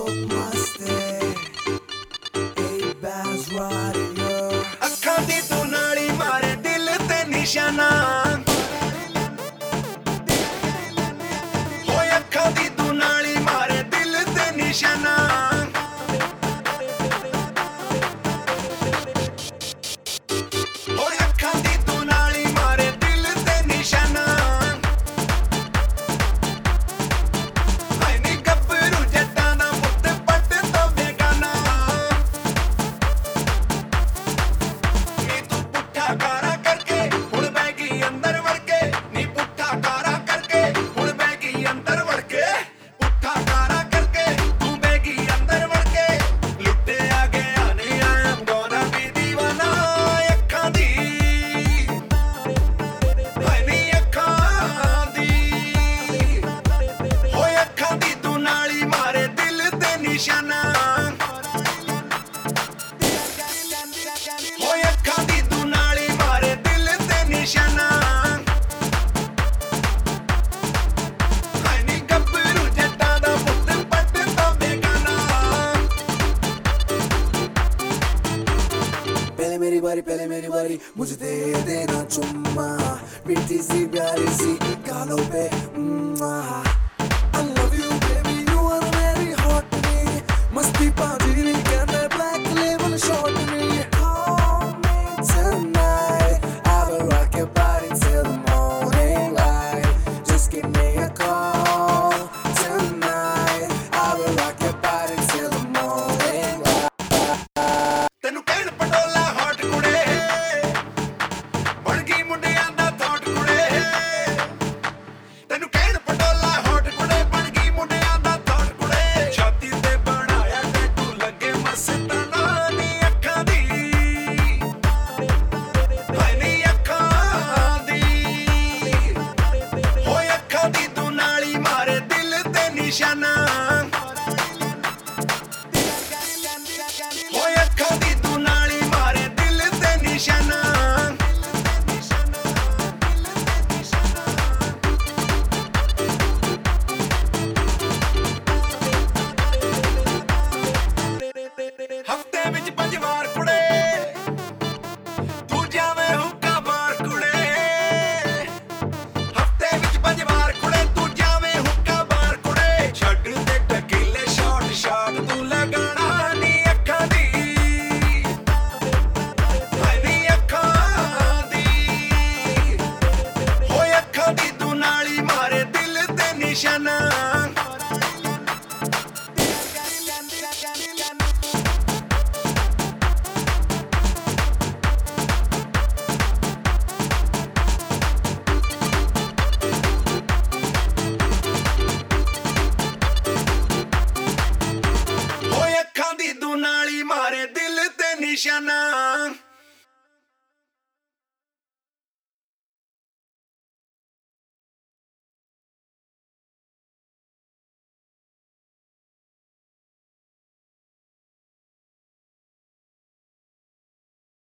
ਅੱਖਾਂ ਦੀ ਤੂੰ ਨਾਲੀ ਮਾਰੇ ਦਿਲ ਤੇ ਨਿਸ਼ਾਨਾ ਹੋਏ ਅੱਖਾਂ ਦੀ ਤੂੰ ਨਾਲੀ ਮਾਰੇ ਦਿਲ ਤੇ ਨਿਸ਼ਾਨਾ ਹੋਏ ਅੱਖਾਂ ਦੀ ਤੂੰ ਨਾਲੀ ਮਾਰੇ ਦਿਲ ਤੇ ਨਿਸ਼ਾਨਾ ਹਾਏ ਨੀ ਗੱਭਰੂ ਜੱਟਾਂ ਦਾ ਪੁੱਤ ਪੱਟ ਤੋਂ ਬੇਗਾਨਾ ਨੀ ਤੂੰ ਪੁੱਠਾ ਕਾਰਾ ਕਰਕੇ ਹੁਣ ਬਹਿ ਗਈ ਅੰਦਰ ਵੜ ਕੇ ਨੀ ਪੁੱਠਾ ਕਾਰਾ ਕਰਕੇ ਹੁਣ ਬਹਿ ਗਈ ਅੰਦਰ ਵੜ ਕੇ ਪੁੱਠਾ ਕਾਰਾ ਕਰਕੇ ਤੂੰ ਬਹਿ ਗਈ ਅੰਦਰ ਵੜ ਕੇ ਲੁੱਟਿਆ ਗਿਆ ਨੀ I am gonna be دیਵਾਨਾ ਅੱਖਾਂ ਦੀ ਹਾਏ ਨੀ ਅੱਖਾਂ ਦੀ ਹੋਏ ਅੱਖਾਂ ਦੀ ਤੂੰ ਨਾਲੀ ਮਾਰੇ ਦਿਲ ਤੇ ਨਿਸ਼ਾਨਾ ਹੋਏ ਅੱਖਾਂ ਦੀ ਤੂੰ ਨਾਲੀ ਮਾਰੇ ਦਿਲ ਤੇ ਨਿਸ਼ਾਨਾ ਹਾਏ ਨੀ ਗੱਭਰੂ ਜੱਟਾਂ ਦਾ ਪੁੱਤ ਪੱਟ ਤੋਂ ਬੇਗਾਨਾ पहले मेरी बारी मुझे दे देना चुम्मा मीठी सी प्यारी सी गालों पे I love you baby you are very hot to me मस्ती पाजी नहीं कहते black label short to me call me tonight I will rock your body till the morning light just give me a call tonight I will rock your body till the morning light ਤੈਨੂੰ ਕਹਿਣ ਪਟੋਲਾ hot ਕੁੜੇ ਬਣ ਗਈ ਮੁੰਡਿਆਂ ਦਾ thought ਕੁੜੇ ਤੈਨੂੰ ਕਹਿਣ ਪਟੋਲਾ hot ਕੁੜੇ ਬਣ ਗਈ ਮੁੰਡਿਆਂ ਦਾ ਥੌਟ ਕੁੜੇ ਛਾਤੀ ਤੇ ਬਣਾਇਆ ਟੈਟੂ ਲੱਗੇ ਮਸਤਾਨਾ ਨੀ ਅੱਖਾਂ ਦੀ ਹਾਏ ਨੀ ਅੱਖਾਂ ਦੀ ਹੋਏ ਅੱਖਾਂ ਦੀ ਤੂੰ ਨਾਲੀ ਮਾਰੇ ਦਿਲ ਤੇ ਨਿਸ਼ਾਨਾ ਹੋਏ ਅੱਖਾਂ ਦੀ ਤੂੰ ਨਾਲੀ ਮਾਰੇ ਦਿਲ ਤੇ ਨਿਸ਼ਾਨਾ ਹਫਤੇ ਵਿੱਚ 5 ਵਾਰ ਕੁੜੇ ਤੂੰ ਜਾਵੇਂ ਹੁੱਕਾ ਬਾਰ ਕੁੜੇ ਹਫਤੇ ਵਿੱਚ 5 ਵਾਰ ਕੁੜੇ ਤੂੰ ਜਾਵੇਂ ਹੁੱਕਾ ਬਾਰ ਕੁੜੇ ਛੱਡ ਦੇ ਟਕੀਲੇ ਸ਼ਾਟ ਤੂੰ ਲਗਾਣਾ ਨੀ ਅੱਖਾਂ ਦੀ ਹਾਏ ਨੀ ਅੱਖਾਂ ਦੀ ਹੋਏ ਅੱਖਾਂ ਦੀ ਤੂੰ ਨਾਲੀ ਮਾਰੇ ਦਿਲ ਤੇ ਨਿਸ਼ਾਨਾ ਹੋਏ ਅੱਖਾਂ ਦੀ ਤੂੰ ਨਾਲੀ ਮਾਰੇ ਦਿਲ ਤੇ ਨਿਸ਼ਾਨਾ